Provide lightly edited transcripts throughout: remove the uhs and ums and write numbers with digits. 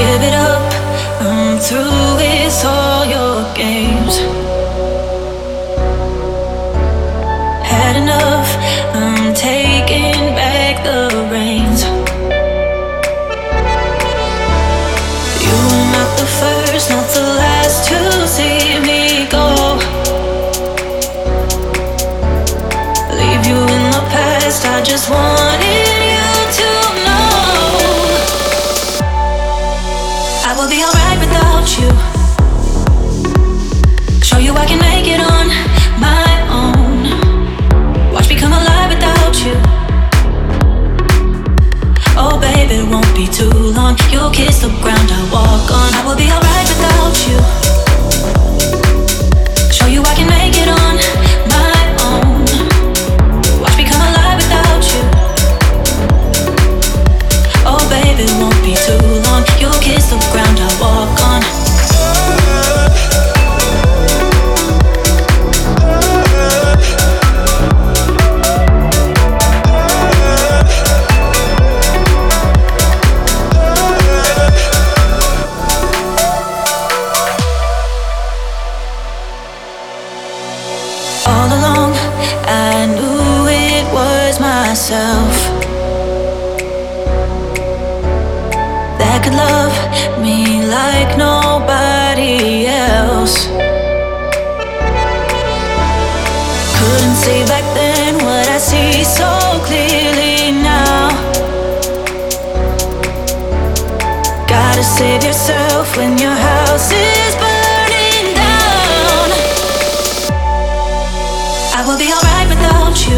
Give it up, I'm through with all your games. Had enough, I'm taking back the reins. You were not the first, not the last to see me go. Leave you in the past, I just wanted you to know I will be alright without you. Show you I can make it on my own. Watch me come alive without you. Oh baby, it won't be too long. You'll kiss the ground I walk on. I will be alright without you. Show you I can make it on my own. Watch me come alive without you. Oh baby, it won't be too long. You'll kiss the ground I walk on. All along, I knew it was myself that could love me like nobody else. Couldn't see back then what I see so clearly now. Gotta save yourself when your house is burning down. I will be alright without you.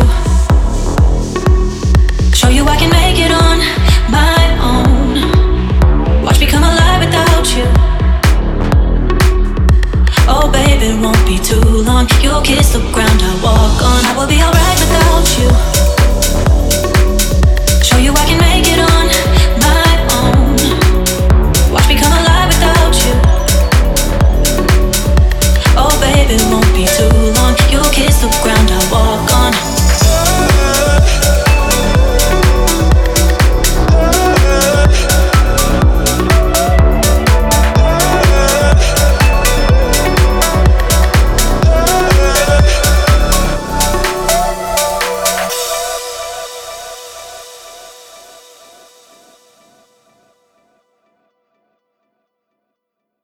Show you I can make it on my own. Watch me come alive without you. Oh baby, it won't be too long. You'll kiss the ground I walk on. I will be alright.